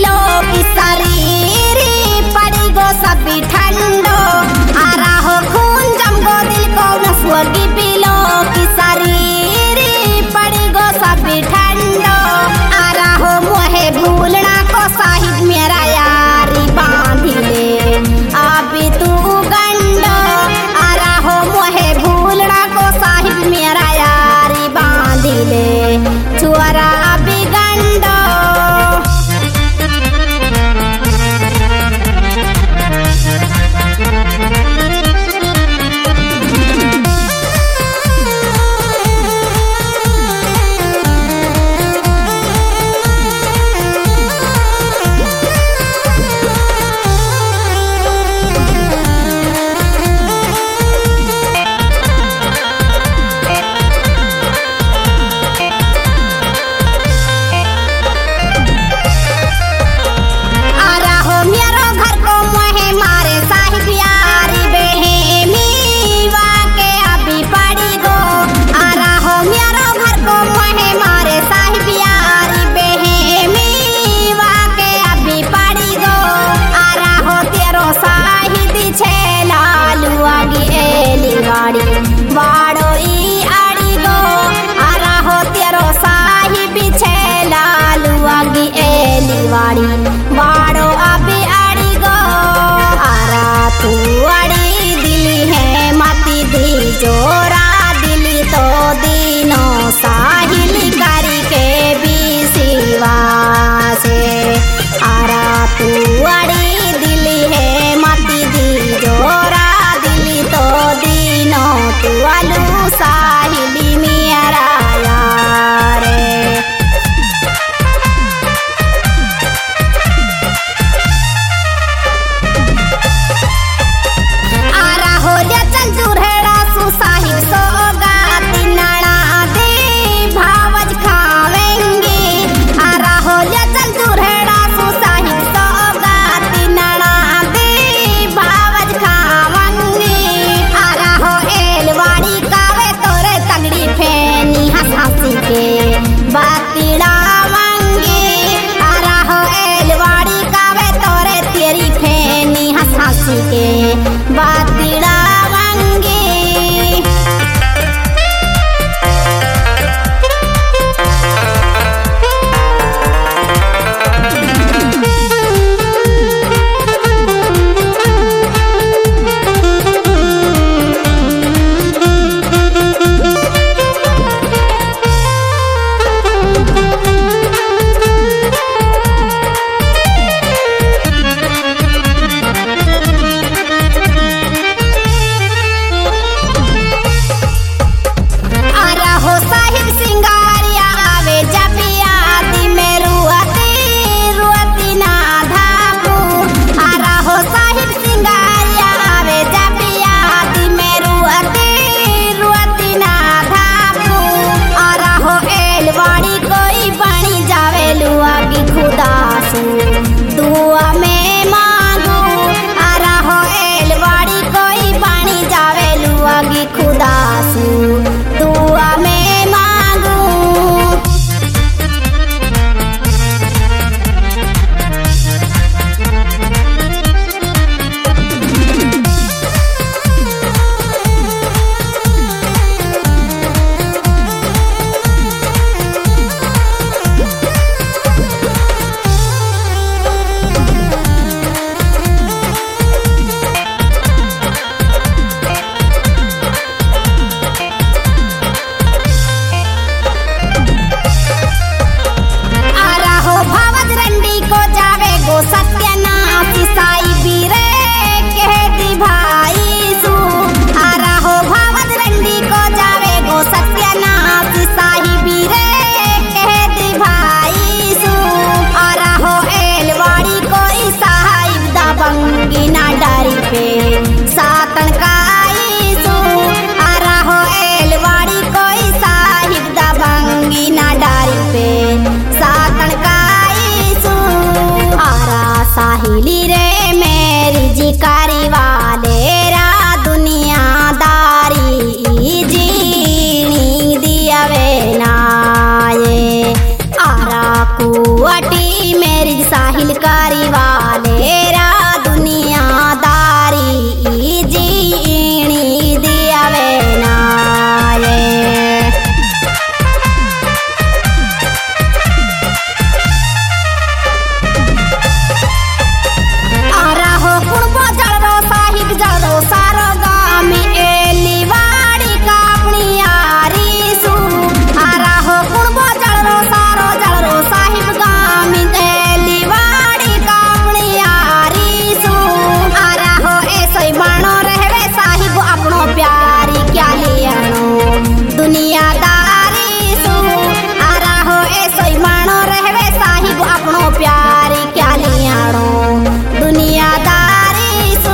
बिलो की शरीर पड़ी गो सभी ठंडो आरा हो खून जम गो दिल को नसुआ की बिलो की शरीर पड़ी गो सभी ठंडो आरा हो मोहे भूलना को साहिब मेरा यारी बांधी ले अभी तू गंडो आरा हो मोहे भूलना को साहिब मेरा यारी बांधी ले छुआरा अभी गंडो वाड़ो ई आड़ी गो आरा हो तेरो साहिब छे लालू आगी एली वाड़ी वाड़ो अभी आड़ी गो आरा तू आड़ी दिली है माती दी जोरा दिली तो दीनो साहिल करी के भी सिवा से आरा तू आड़ी दिली है माती दी जोरा दिली तो दीनो तू आलू साहिली मेरा यार करी वाले रा दुनियादारी जीणी दियावे नाये। आरा हो कुणबो जळरो साहिब जळरो सारो गामी एलीवाड़ी कापणी यारी सु। आरा हो कुणबो जळरो सारो जळरो साहिब गामी एलीवाड़ी कापणी यारी सु। आरा हो ऐसोई मानो रहवे साहिब अपनो प्यारी क्या लियानो दुनियादारी सु। आरा हो ऐसोई मानो रहवे साहिब अपनो प्यारी क्या लियानो दुनियादारी सु।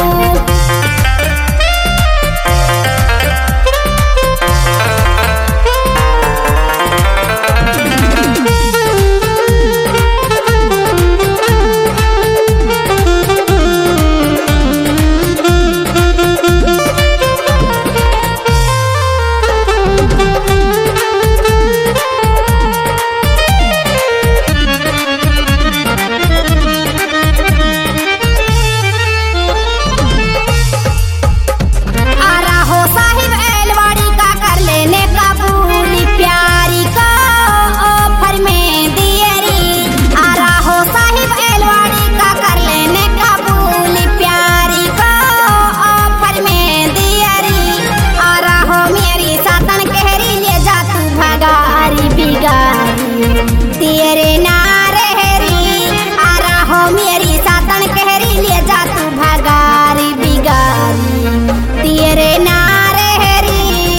आरा हो साहिब एलवाड़ी का कर लेने कबूली प्यारी को ऑफर में दियरी। आरा हो साहिब एलवाड़ी का कर लेने कबूली प्यारी को ऑफर में दियरी। आरा हो मेरी सातन कहरी ले जा तू भगारी बिगारी तेरे नारेरी। आरा हो मेरी सातन कहरी ले जा तू भगारी बिगारी तेरे नारेरी।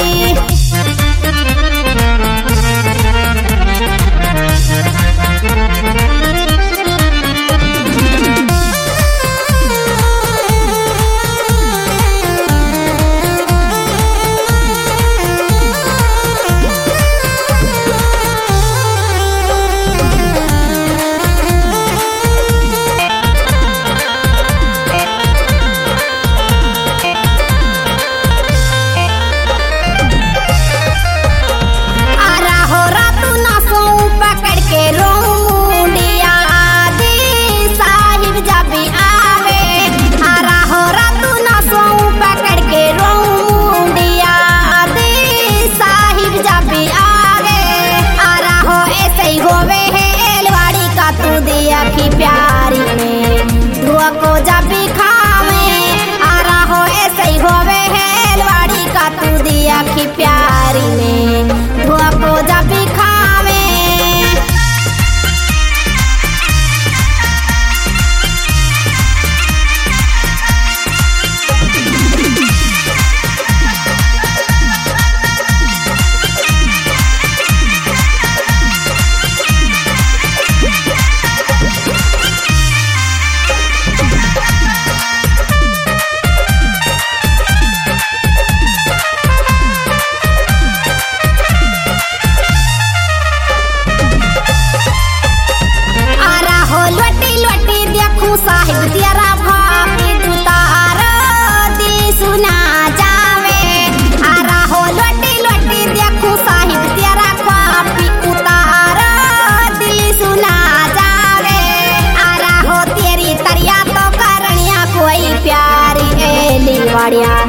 आरा हो रातू ना सोऊं पकड़ के रोऊं मुंडिया दी साहिब जब भी आवे। आरा हो रातू ना सोऊं पकड़ के रोऊं मुंडिया दी साहिब जब भी आवे। आरा हो ऐसे ही होवे है एलवाड़ी का तू दिया की प्यारी में धुआ को जब भी खावे। आरा हो ऐसे ही होवे है एलवाड़ी का तू दिया की प्यारी में धुआ को जब भी खावे। आरा हो लोटी लोटी देखूं साहिब तेरा भाभी उतारो दिल सुना जावे। आरा हो लोटी लोटी देखूं साहिब तेरा भाभी उतारो दिल सुना जावे। आरा हो तेरी तरिया तो करनिया कोई प्यारी एली वाड़िया